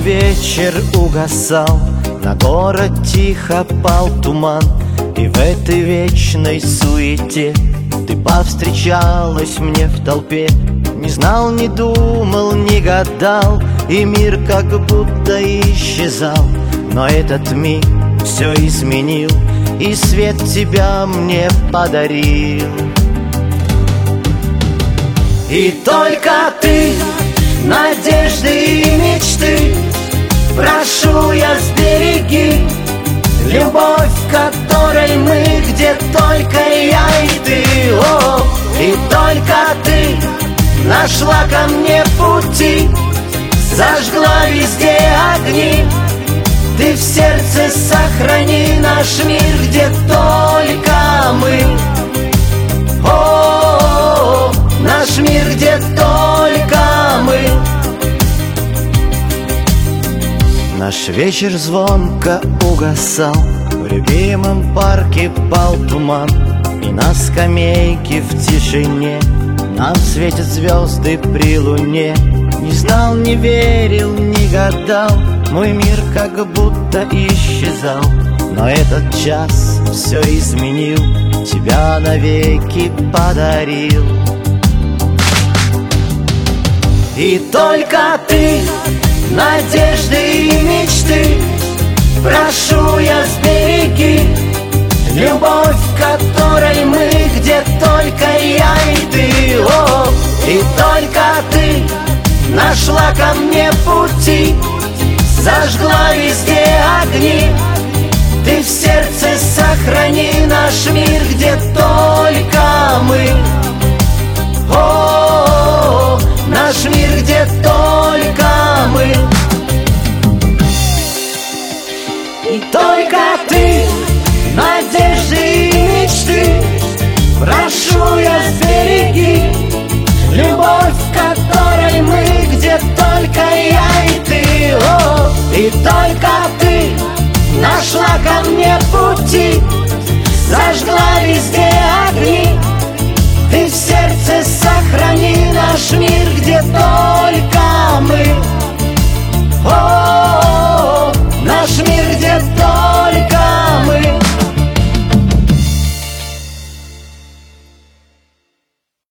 вечер угасал, на город тихо пал туман, и в этой вечной суете ты повстречалась мне в толпе. Не знал, не думал, не гадал, и мир как будто исчезал. Но этот миг все изменил, и свет тебя мне подарил. И только ты, надежды и мечты, прошу я, сбереги любовь, которой мы, где только я и ты. О, и только ты нашла ко мне пути, зажгла везде огни. Ты в сердце сохрани наш мир, где только мы. О, наш мир, где только мы. Наш вечер звонко угасал, в любимом парке пал туман, и на скамейке в тишине нам светят звезды при луне. Не знал, не верил, не гадал, мой мир как будто исчезал. Но этот час все изменил, тебя навеки подарил. И только ты, надежды и мечты, прошу я, сбереги любовь, которой мы, где только я и ты. О, и только ты нашла ко мне пути, зажгла везде огни. Ты в сердце сохрани наш мир, где только мы. О, наш мир, где только мы. И только ты, надежды и мечты, прошу я, сбереги любовь, которой мы, где только я и ты. О, и только ты нашла ко мне пути,